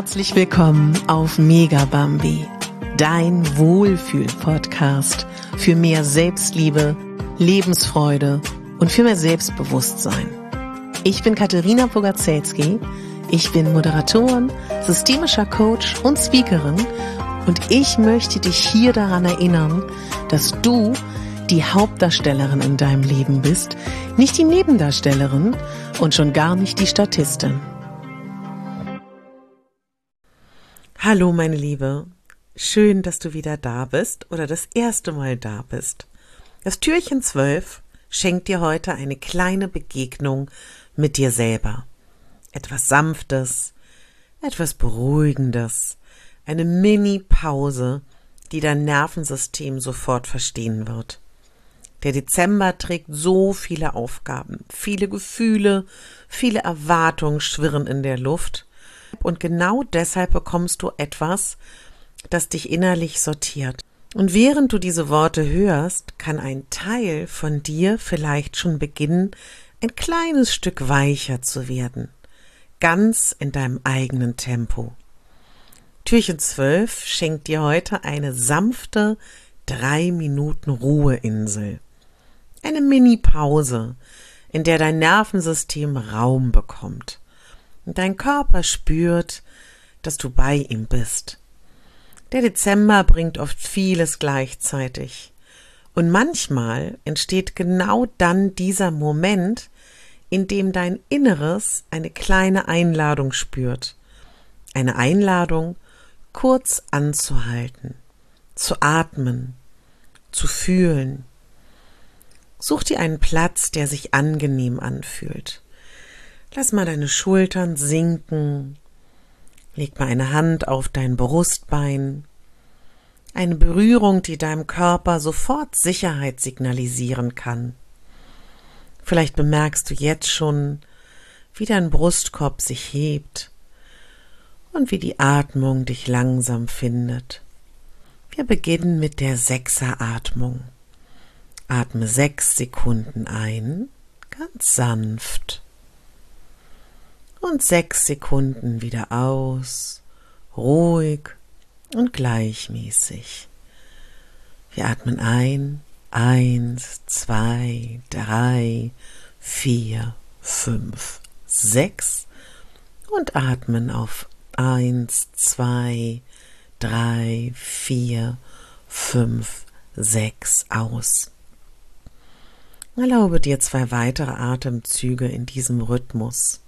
Herzlich willkommen auf Mega Bambi, dein Wohlfühl-Podcast für mehr Selbstliebe, Lebensfreude und für mehr Selbstbewusstsein. Ich bin Katharina Pogacelski, ich bin Moderatorin, systemischer Coach und Speakerin und ich möchte dich hier daran erinnern, dass du die Hauptdarstellerin in deinem Leben bist, nicht die Nebendarstellerin und schon gar nicht die Statistin. Hallo meine Liebe, schön, dass du wieder da bist oder das erste Mal da bist. Das Türchen 12 schenkt dir heute eine kleine Begegnung mit dir selber. Etwas Sanftes, etwas Beruhigendes, eine Mini-Pause, die dein Nervensystem sofort verstehen wird. Der Dezember trägt so viele Aufgaben, viele Gefühle, viele Erwartungen schwirren in der Luft. Und genau deshalb bekommst du etwas, das dich innerlich sortiert. Und während du diese Worte hörst, kann ein Teil von dir vielleicht schon beginnen, ein kleines Stück weicher zu werden. Ganz in deinem eigenen Tempo. Türchen 12 schenkt dir heute eine sanfte 3 Minuten Ruheinsel. Eine Mini-Pause, in der dein Nervensystem Raum bekommt. Und dein Körper spürt, dass du bei ihm bist. Der Dezember bringt oft vieles gleichzeitig. Und manchmal entsteht genau dann dieser Moment, in dem dein Inneres eine kleine Einladung spürt. Eine Einladung, kurz anzuhalten, zu atmen, zu fühlen. Such dir einen Platz, der sich angenehm anfühlt. Lass mal deine Schultern sinken, leg mal eine Hand auf dein Brustbein, eine Berührung, die deinem Körper sofort Sicherheit signalisieren kann. Vielleicht bemerkst du jetzt schon, wie dein Brustkorb sich hebt und wie die Atmung dich langsam findet. Wir beginnen mit der 6er-Atmung. Atme 6 Sekunden ein, ganz sanft. Und 6 Sekunden wieder aus, ruhig und gleichmäßig. Wir atmen ein, 1, 2, 3, 4, 5, 6 und atmen auf 1, 2, 3, 4, 5, 6 aus. Erlaube dir 2 weitere Atemzüge in diesem Rhythmus.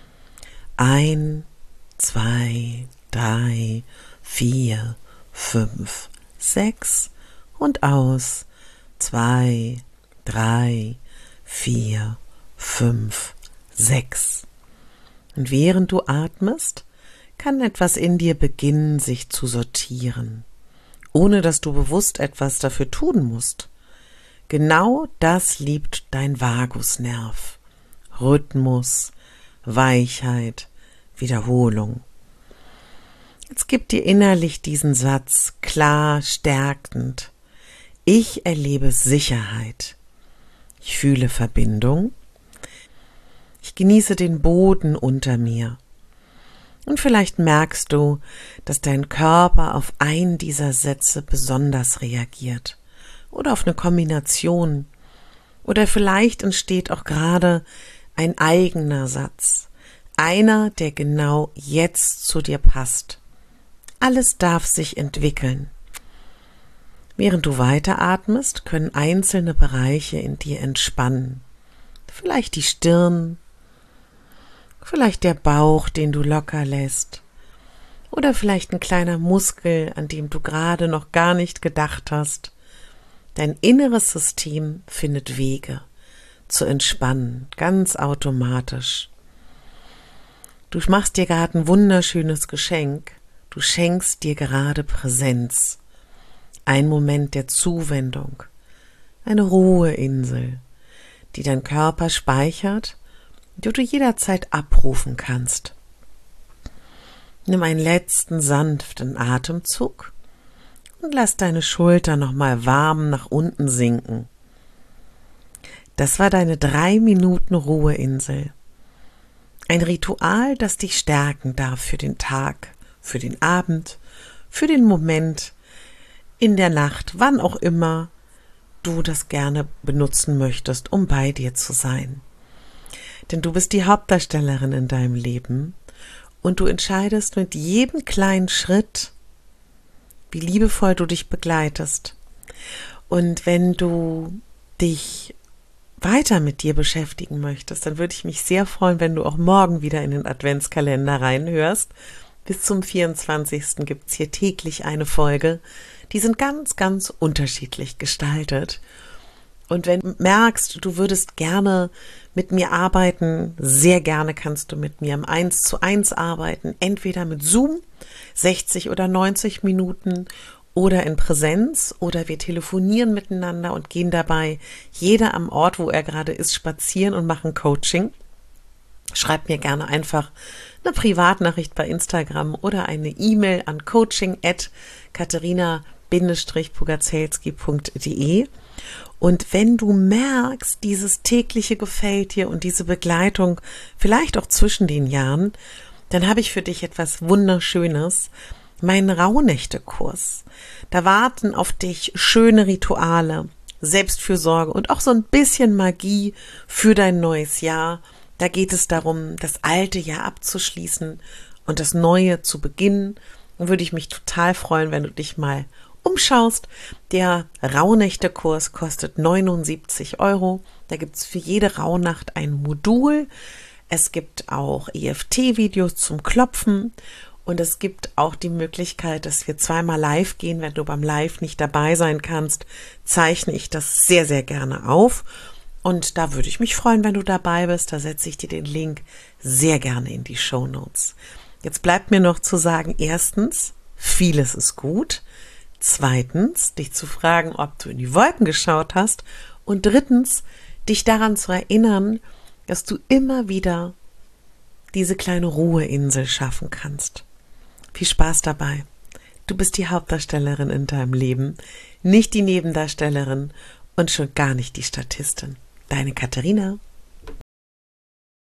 1, 2, 3, 4, 5, 6 und aus 2, 3, 4, 5, 6. Und während du atmest, kann etwas in dir beginnen, sich zu sortieren, ohne dass du bewusst etwas dafür tun musst. Genau das liebt dein Vagusnerv. Rhythmus, Weichheit, Wiederholung. Jetzt gib dir innerlich diesen Satz klar, stärkend. Ich erlebe Sicherheit. Ich fühle Verbindung. Ich genieße den Boden unter mir. Und vielleicht merkst du, dass dein Körper auf einen dieser Sätze besonders reagiert. Oder auf eine Kombination. Oder vielleicht entsteht auch gerade ein eigener Satz, einer, der genau jetzt zu dir passt. Alles darf sich entwickeln. Während du weiteratmest, können einzelne Bereiche in dir entspannen. Vielleicht die Stirn, vielleicht der Bauch, den du locker lässt, oder vielleicht ein kleiner Muskel, an dem du gerade noch gar nicht gedacht hast. Dein inneres System findet Wege zu entspannen, ganz automatisch. Du machst dir gerade ein wunderschönes Geschenk. Du schenkst dir gerade Präsenz. Ein Moment der Zuwendung. Eine Ruheinsel, die dein Körper speichert, die du jederzeit abrufen kannst. Nimm einen letzten sanften Atemzug und lass deine Schulter nochmal warm nach unten sinken. Das war deine 3 Minuten Ruheinsel. Ein Ritual, das dich stärken darf für den Tag, für den Abend, für den Moment, in der Nacht, wann auch immer du das gerne benutzen möchtest, um bei dir zu sein. Denn du bist die Hauptdarstellerin in deinem Leben und du entscheidest mit jedem kleinen Schritt, wie liebevoll du dich begleitest. Und wenn du dich weiter mit dir beschäftigen möchtest, dann würde ich mich sehr freuen, wenn du auch morgen wieder in den Adventskalender reinhörst. Bis zum 24. gibt es hier täglich eine Folge. Die sind ganz, ganz unterschiedlich gestaltet. Und wenn du merkst, du würdest gerne mit mir arbeiten, sehr gerne kannst du mit mir im 1:1 arbeiten, entweder mit Zoom, 60 oder 90 Minuten, oder in Präsenz, oder wir telefonieren miteinander und gehen dabei jeder am Ort, wo er gerade ist, spazieren und machen Coaching. Schreib mir gerne einfach eine Privatnachricht bei Instagram oder eine E-Mail an coaching@katerina-pugazelski.de. Und wenn du merkst, dieses tägliche gefällt dir und diese Begleitung, vielleicht auch zwischen den Jahren, dann habe ich für dich etwas Wunderschönes, meinen Rauhnächte-Kurs. Da warten auf dich schöne Rituale, Selbstfürsorge und auch so ein bisschen Magie für dein neues Jahr. Da geht es darum, das alte Jahr abzuschließen und das neue zu beginnen. Und würde ich mich total freuen, wenn du dich mal umschaust. Der Rauhnächte-Kurs kostet 79 Euro. Da gibt es für jede Rauhnacht ein Modul. Es gibt auch EFT-Videos zum Klopfen. Und es gibt auch die Möglichkeit, dass wir zweimal live gehen. Wenn du beim Live nicht dabei sein kannst, zeichne ich das sehr, sehr gerne auf. Und da würde ich mich freuen, wenn du dabei bist. Da setze ich dir den Link sehr gerne in die Shownotes. Jetzt bleibt mir noch zu sagen, erstens, vieles ist gut. Zweitens, dich zu fragen, ob du in die Wolken geschaut hast. Und drittens, dich daran zu erinnern, dass du immer wieder diese kleine Ruheinsel schaffen kannst. Viel Spaß dabei. Du bist die Hauptdarstellerin in deinem Leben, nicht die Nebendarstellerin und schon gar nicht die Statistin. Deine Katharina.